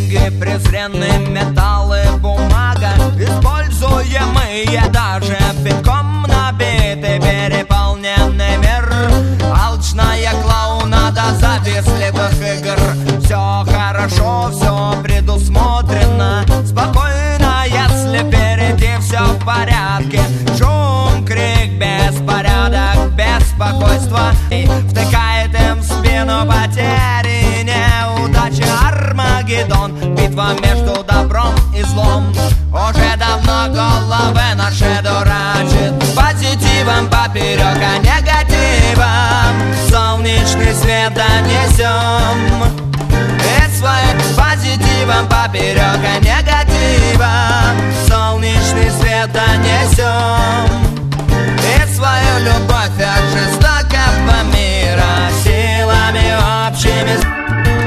Книги, презренные металлы, бумага, используемые даже битком набитый, переполненный мир. Алчная клоунада завистливых игр. Все хорошо, все предусмотрено, спокойно, если впереди все в порядке. Шум, крик, беспорядок, беспокойство и втыкает им в спину потери, неудачи. Армагеддон, битва между добром и злом. Уже давно головы наши дурачит позитивом поперек, а негативом солнечный свет донесем. И своим позитивом поперек, а негативом солнечный свет донесем. И свою любовь от жестокого мира силами общими.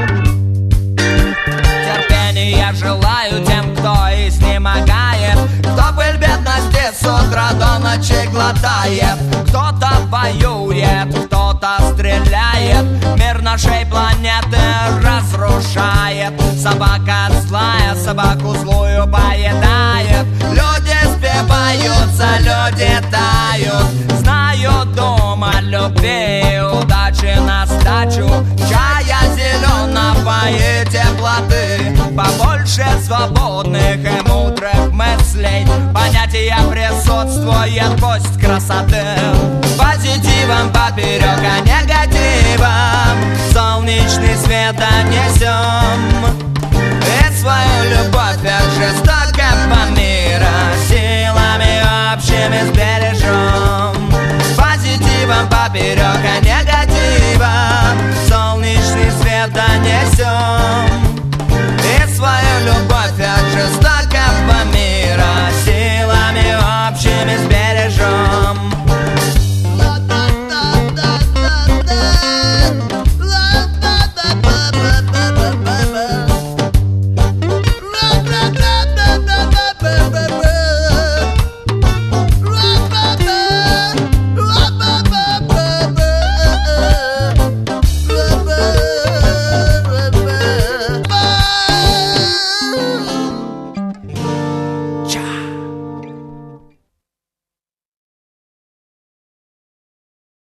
Терпения желаю тем, кто изнемогает, кто пыль бедности с утра до ночи глотает. Кто-то воюет, кто-то стреляет, мир нашей планеты разрушает. Собака злая собаку злую поедает. Люди спиваются, люди тают. Знаю, дом о любви, удачи на сдачу, чая зеленого и теплоты, побольше свободных и мудрых мыслей. Понятия присутствует гость красоты. Позитивом поперек, а негативом солнечный свет донесем.